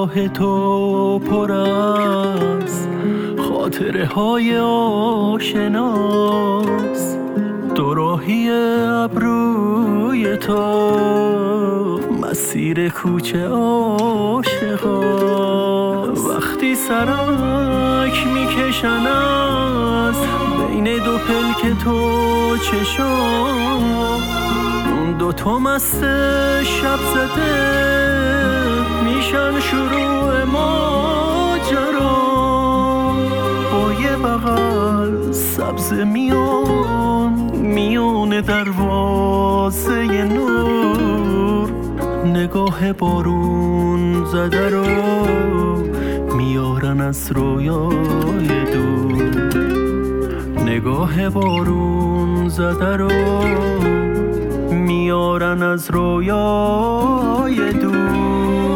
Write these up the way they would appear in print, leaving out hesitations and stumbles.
نگاه تو پر از خاطره های آشناست، دوراهی ابروی تو مسیر کوچه عاشقا. وقتی سرک میکشن از بین دو پلک تو چشم، اون دوتا مست شب زده میشن شروع ماجرا. با یه بغل سبز میون دروازه نور، نگاه بارون زده رو میارن از رویای دور. نگاه بارون زده رو میارن از رویای دور.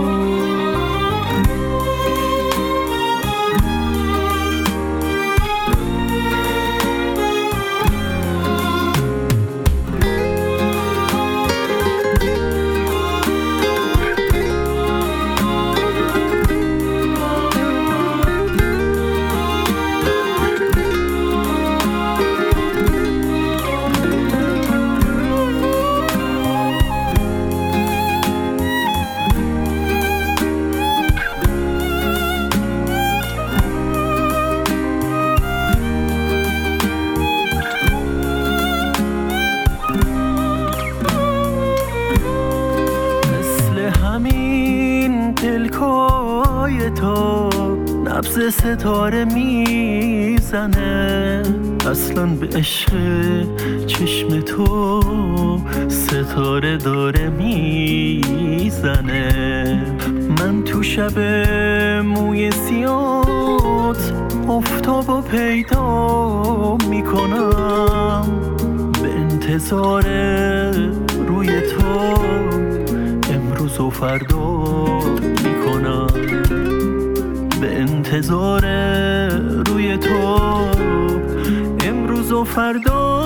دلکای تو نبض ستاره میزنه، اصلاً به عشق چشم تو ستاره داره میزنه. من تو شب موی سیات افتابو پیدا میکنم، به انتظار روی تو امروز و فردا میکنم. به انتظار روی تو امروز و فردا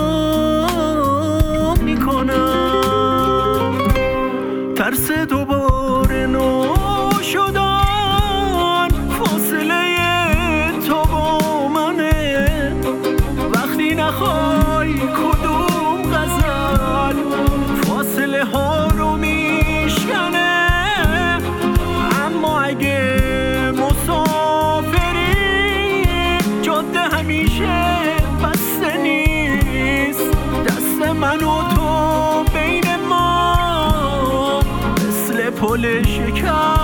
میکنم. ترس دوباره نو شدن فاصله تو با منه، وقتی نخوای کدوم غزل فاصله ها رو میشکنه. اما اگه مسافری جاده همیشه بسته نیست، دست من و تو بین ما مثل پل شکر